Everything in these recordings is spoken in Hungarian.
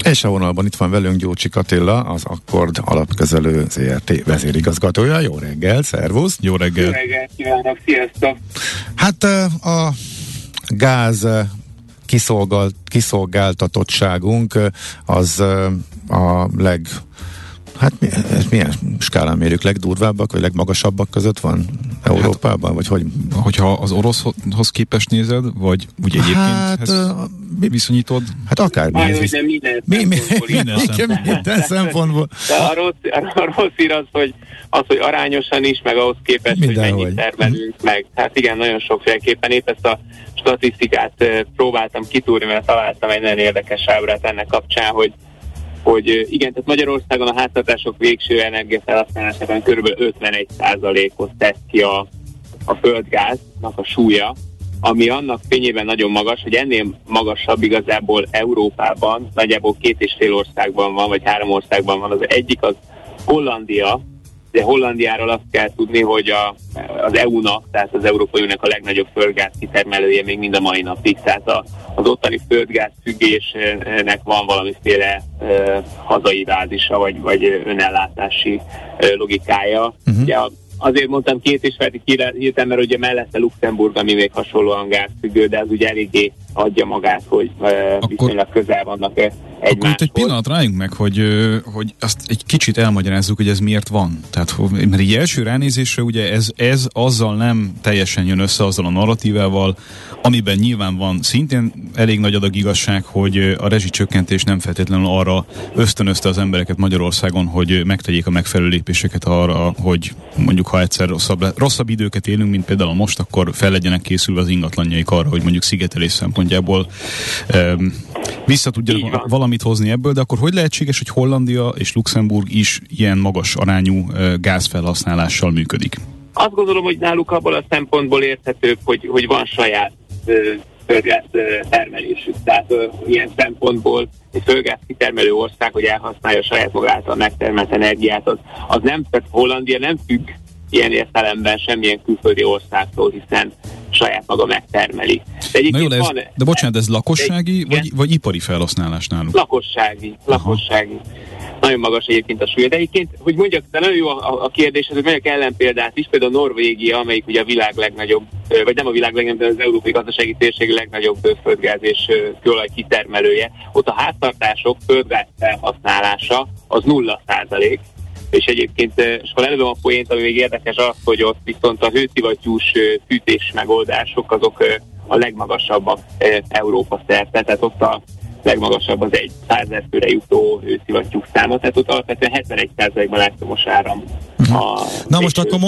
És a vonalban itt van velünk Gyurcsik Attila, az Akkord Alapkezelő ZRT vezérigazgatója. Jó reggel, szervusz! Jó reggel! Jó reggelt kívánok, sziasztok! Hát a gáz kiszolgáltatottságunk az a milyen skálán mérjük, legdurvábbak, vagy legmagasabbak között van Európában, vagy hogy? Hogyha az oroszhoz képest nézed, vagy úgy egyébként viszonyítod? Hát akármi. Minden szempontból. De a rossz hír az, hogy arányosan is, meg ahhoz képest, hogy mennyit termelünk meg. Hát igen, nagyon sokféleképpen. Épp ezt a statisztikát próbáltam kitúrni, mert találtam egy nagyon érdekes ábrát ennek kapcsán, hogy igen, tehát Magyarországon a háztartások végső energiafelhasználásában kb. 51%-ot tesz ki a földgáznak a súlya, ami annak fényében nagyon magas, hogy ennél magasabb igazából Európában, nagyjából 2,5 országban van, vagy 3 országban van. Az egyik az Hollandia, de Hollandiáról azt kell tudni, hogy az EU-nak, tehát az Európai Uniónak a legnagyobb földgáz kitermelője még mind a mai napig, tehát az ottani földgáz függésnek van valamiféle hazai bázisa, vagy önellátási logikája. Ugye azért mondtam 2,5 hirtelen, mert ugye mellette Luxemburg, ami még hasonlóan gázfüggő, de az ugye eléggé adja magát, hogy viszonylag közel vannak egymáshoz. Akkor itt egy pillanat rájunk meg, hogy azt egy kicsit elmagyarázzuk, hogy ez miért van. Tehát, mert így első ránézésre ugye ez azzal nem teljesen jön össze, azzal a narratívával, amiben nyilván van szintén elég nagy adag igazság, hogy a rezsicsökkentés nem feltétlenül arra ösztönözte az embereket Magyarországon, hogy megtegyék a megfelelő lépéseket arra, hogy mondjuk ha egyszer rosszabb időket élünk, mint például most, akkor fel legyenek készülve az ingatlanjaik arra, hogy mondjuk szigetelés szempontjából vissza tudjanak valamit hozni ebből, de akkor hogy lehetséges, hogy Hollandia és Luxemburg is ilyen magas arányú gázfelhasználással működik? Azt gondolom, hogy náluk abból a szempontból érthetőbb, hogy van saját földgáz termelésük. Tehát ilyen szempontból egy földgáz kitermelő ország, hogy elhasználja saját magától megtermelt energiát, az nem, tehát Hollandia nem függ ilyen értelemben semmilyen külföldi országtól, hiszen saját maga megtermeli. Na jó, de bocsánat, ez lakossági vagy ipari felhasználás náluk? Lakossági. Nagyon magas egyébként a súly. De egyébként, hogy mondjak, de nagyon jó a kérdés, hogy mondjak ellenpéldát is, például Norvégia, amelyik ugye a világ legnagyobb, vagy nem a világ legnagyobb, de az európai gazdasági térség legnagyobb földgáz és kőolaj kitermelője. Ott a háztartások földgáz felhasználása az 0%. És egyébként, és akkor előbb a poént, ami még érdekes az, hogy ott viszont a hőszivattyús fűtés megoldások azok a legmagasabbak Európa szerte, tehát ott a legmagasabb az egy 100 000 főre jutó hőszivattyúk száma, tehát ott alapvetően 71%-ban elektromos áram. Na most akkor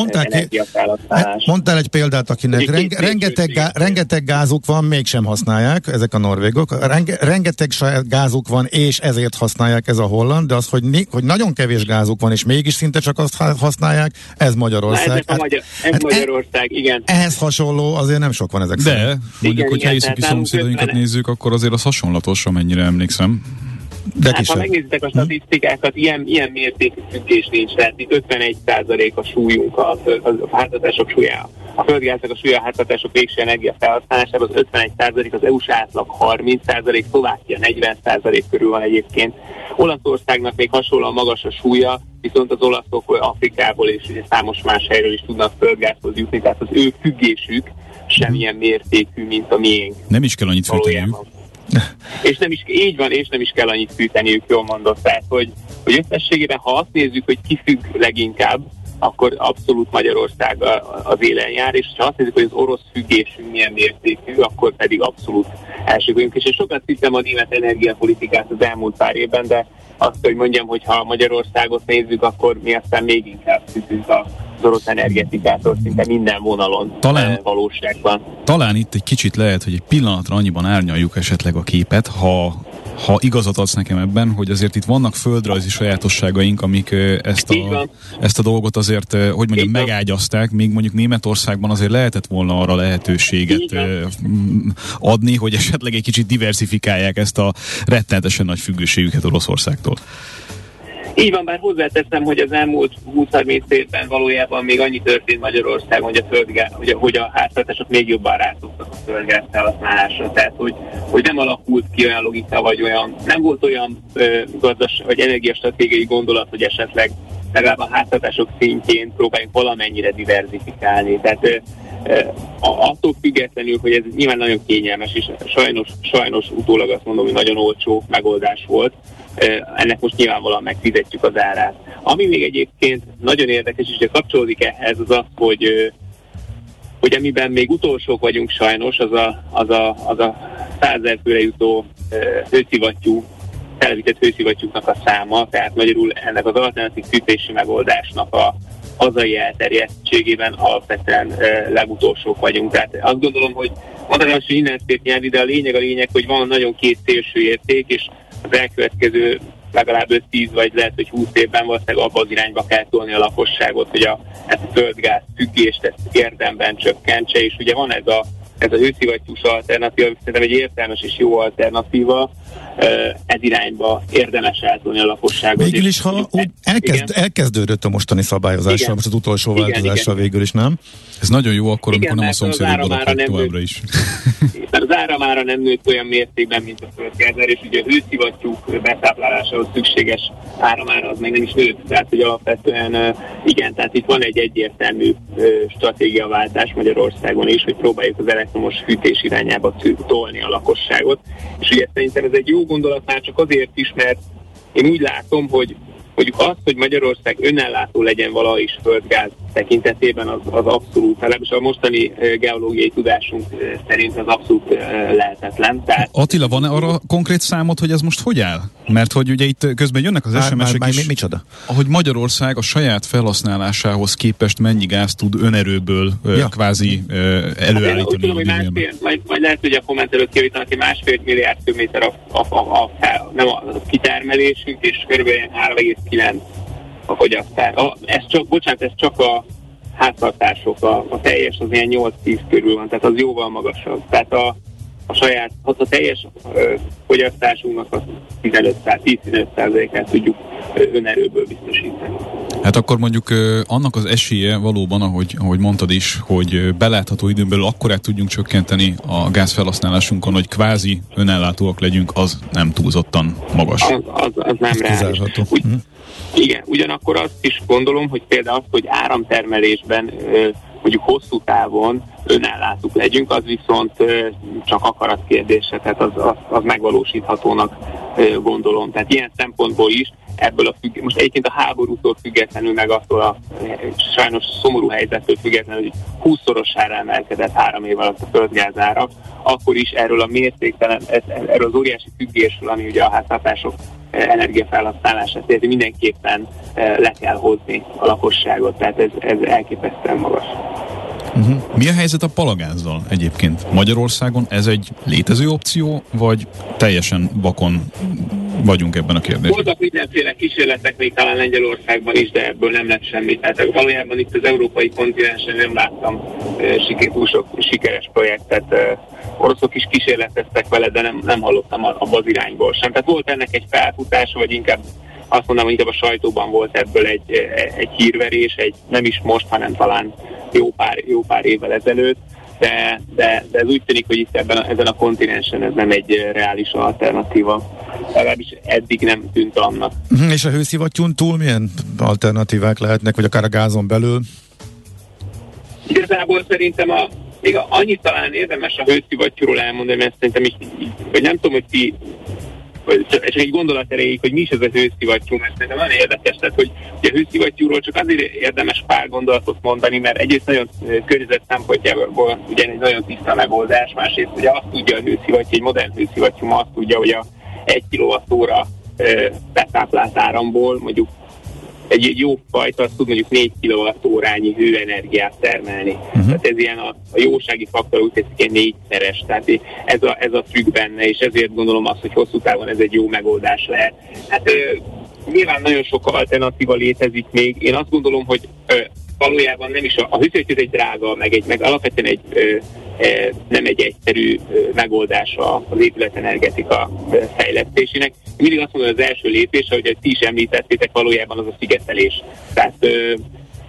mondtál egy példát, akinek rengeteg gázuk van, mégsem használják, ezek a norvégok, rengeteg saját gázuk van, és ezért használják, ez a holland, de az, hogy nagyon kevés gázuk van, és mégis szinte csak azt használják, ez Magyarország. Magyarország, igen. Ehhez hasonló azért nem sok van ezek szerint. De mondjuk, hogy helyi szomszédainkat nézzük, akkor azért az hasonlatos, amennyire emlékszem. De hát, ha megnézitek a statisztikákat, ilyen mértékű függés nincs, tehát itt 51% a súlyunk, a háztartások súlya, a földgáznak a súlya a háztartások végső energia felhasználásában, az 51%, az EU-s átlag 30%, Szlovákia 40% körül van egyébként. Olaszországnak még hasonlóan magas a súlya, viszont az olaszok Afrikából és ugye számos más helyről is tudnak földgázhoz jutni, tehát az ő függésük semmilyen mértékű, mint a miénk. Nem is kell annyit fűteniük. És nem is, így van, és nem is kell annyit fűteniük, jól mondott. Tehát, hogy összességében, ha azt nézzük, hogy ki függ leginkább, akkor abszolút Magyarország az élen jár, és ha azt nézzük, hogy az orosz függésünk milyen mértékű, akkor pedig abszolút elsők vagyunk. És sokat hittem a német energiapolitikát az elmúlt pár évben, de azt, hogy mondjam, hogy ha Magyarországot nézzük, akkor mi aztán még inkább függünk az orosz energetikától szinte minden vonalon valóságban. Talán itt egy kicsit lehet, hogy egy pillanatra annyiban árnyaljuk esetleg a képet, ha igazat adsz nekem ebben, hogy azért itt vannak földrajzi sajátosságaink, amik ezt a dolgot azért, hogy mondjam, megágyazták, még mondjuk Németországban azért lehetett volna arra lehetőséget adni, hogy esetleg egy kicsit diversifikálják ezt a rettenetesen nagy függőségüket Oroszországtól. Így van, bár hozzáteszem, hogy az elmúlt 20-30 évben valójában még annyi történt Magyarországon, hogy hogy a háztartások még jobban rá tudtak a földgáz felhasználásra. Tehát, hogy nem alakult ki olyan logika, vagy nem volt olyan vagy energiastratégiai gondolat, hogy esetleg legalább a háztartások szintjén próbáljunk valamennyire diverzifikálni. Tehát attól függetlenül, hogy ez nyilván nagyon kényelmes, és sajnos utólag azt mondom, hogy nagyon olcsó megoldás volt, ennek most nyilvánvalóan megfizetjük az árát. Ami még egyébként nagyon érdekes, és kapcsolódik ehhez, az, hogy amiben még utolsók vagyunk sajnos, az a 100 000 főre jutó hőszivattyú, televített hőszivattyúknak a száma, tehát magyarul ennek az alternatív fűtési megoldásnak a hazai elterjedtségében alapvetően legutolsók vagyunk. Tehát azt gondolom, hogy mondhatom, hogy innen szép nyerni, de a lényeg, hogy van nagyon két szélső érték, és az elkövetkező legalább 5-10 vagy lehet, hogy 20 évben valószínűleg abba az irányba kell tolni a lakosságot, hogy ezt a földgáz függést ezt érdemben csökkentse, és ugye van ez a hőszivattyús alternatíva, szerintem egy értelmes és jó alternatíva, ez irányba érdemes eltolni a lakosságot. Végül is, ha úgy elkezdődött a mostani szabályozással, most az utolsó változással végül is, nem? Ez nagyon jó akkor, amikor nem a szomszédokban laknak továbbra is. Az áramára nem nőtt olyan mértékben, mint a földgáz, és ugye a hőszivattyúk betáplálásához szükséges áramára az meg nem is nőtt. Tehát, hogy alapvetően igen, tehát itt van egy egyértelmű stratégiaváltás Magyarországon is, hogy próbáljuk az elektromos fűtés irányába tolni a lakosságot. És ugye szerintem ez egy jó gondolat már csak azért is, mert én úgy látom, hogy mondjuk az, hogy Magyarország önellátó legyen valaha is földgáz tekintetében, az abszolút, legalábbis a mostani geológiai tudásunk szerint az abszolút lehetetlen. Tehát... Attila, van-e arra konkrét számot, hogy ez most hogy áll? Mert hogy ugye itt közben jönnek az SMS-ek is, micsoda? Hogy Magyarország a saját felhasználásához képest mennyi gáz tud önerőből kvázi előállítani. Majd lehet, hogy a kommentelők kijavítanak, hogy 1,5 milliárd köbméter a kitermelésünk, és kb. 3,9 a fogyasztás. Ez csak a háztartások, a teljes, az ilyen 8-10 körül van, tehát az jóval magasabb. Tehát a teljes fogyasztásunknak a 10-15%-át tudjuk önerőből biztosítani. Hát akkor mondjuk annak az esélye valóban, ahogy mondtad is, hogy belátható időn belül akkorát tudjunk csökkenteni a gázfelhasználásunkon, hogy kvázi önellátóak legyünk, az nem túlzottan magas. Az nem reális. Igen, ugyanakkor azt is gondolom, hogy például az, hogy áramtermelésben mondjuk hosszú távon önellátók legyünk, az viszont csak akarat kérdése, tehát az megvalósíthatónak gondolom. Tehát ilyen szempontból is most egyébként a háborútól függetlenül, meg attól a sajnos szomorú helyzettől függetlenül, hogy 20-szorosára emelkedett 3 év alatt a földgázára, akkor is erről a mértéktelen, erről az óriási függésről, ami ugye a háztartások energiafelhasználását, tehát mindenképpen le kell hozni a lakosságot, tehát ez elképesztően magas. Mi a helyzet a palagázzal egyébként? Magyarországon ez egy létező opció, vagy teljesen vakon vagyunk ebben a kérdésben? Voltak mindenféle kísérletek még talán Lengyelországban is, de ebből nem lett semmi. Tehát valójában itt az európai kontinensen nem láttam túl sok sikeres projektet. Oroszok is kísérleteztek vele, de nem hallottam abba az irányból sem. Tehát volt ennek egy felfutása, vagy inkább azt mondanám, hogy inkább a sajtóban volt ebből egy hírverés, nem is most, hanem talán jó pár évvel ezelőtt, de ez úgy tűnik, hogy itt ezen a kontinensen ez nem egy reális alternatíva. Legalábbis eddig nem tűnt annak. És a hőszivattyún túl milyen alternatívák lehetnek, vagy akár a gázon belül? Igazából szerintem még annyit talán érdemes a hőszivattyúról elmondani, mert szerintem vagy nem tudom, hogy ti csak egy gondolat erejéig, hogy mi is ez a hőszivattyú, mert szerintem nagyon érdekes, tehát, hogy a hőszivattyúról csak azért érdemes pár gondolatot mondani, mert egyrészt nagyon környezet szempontjából ugye egy nagyon tiszta megoldás, másrészt ugye azt tudja a hőszivattyú, egy modern hőszivattyú azt tudja, hogy a 1 kWh betáplált áramból mondjuk egy jó fajta azt tud mondjuk 4 kWh hőenergiát termelni. Tehát ez ilyen a jósági faktor úgy tetszik ilyen 4-szeres, tehát ez a trükk benne, és ezért gondolom azt, hogy hosszú távon ez egy jó megoldás lehet. Hát nyilván nagyon sok alternatíva létezik még. Én azt gondolom, hogy valójában nem is a hőszivattyú egy drága, meg alapvetően nem egy egyszerű megoldása az épületenergetika fejlesztésének. Mindig azt mondom, hogy az első lépés, ahogy ti is említettétek, valójában az a szigetelés. Tehát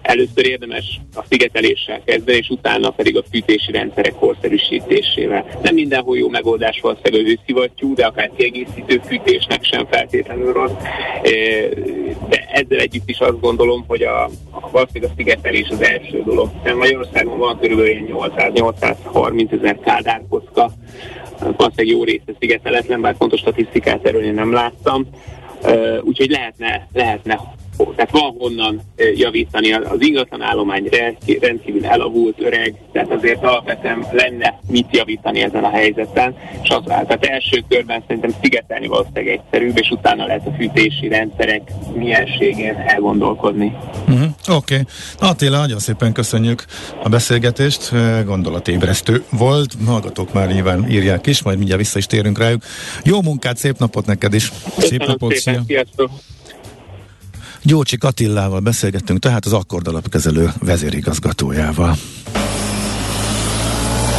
először érdemes a szigeteléssel kezdeni, és utána pedig a fűtési rendszerek korszerűsítésével. Nem mindenhol jó megoldás valószínűleg a hőszivattyú, de akár kiegészítő fűtésnek sem feltétlenül rossz. De ezzel együtt is azt gondolom, hogy valószínűleg a szigetelés az első dolog. Magyarországon van körülbelül 800-830 ezer kádárkocka, valószínűleg jó része szigeteletlen, bár pontos statisztikát erről én nem láttam. Úgyhogy lehetne, tehát van honnan javítani. Az ingatlan állomány rendkívül elavult, öreg, tehát azért alapvetően lenne mit javítani ezen a helyzeten, és tehát első körben szerintem szigetelni valószínűleg egyszerűbb, és utána lehet a fűtési rendszerek mienségén elgondolkodni. Oké. Attila, nagyon szépen köszönjük a beszélgetést, gondolatébresztő volt, hallgatók már nyilván írják is, majd mindjárt vissza is térünk rájuk. Jó munkát, szép napot neked is! Szép napot, szia! Gyurcsik Attilával beszélgettünk, tehát az Akkord alapkezelő vezérigazgatójával.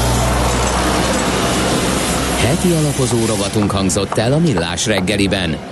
Heti alapozó rovatunk hangzott el a Millás reggeliben.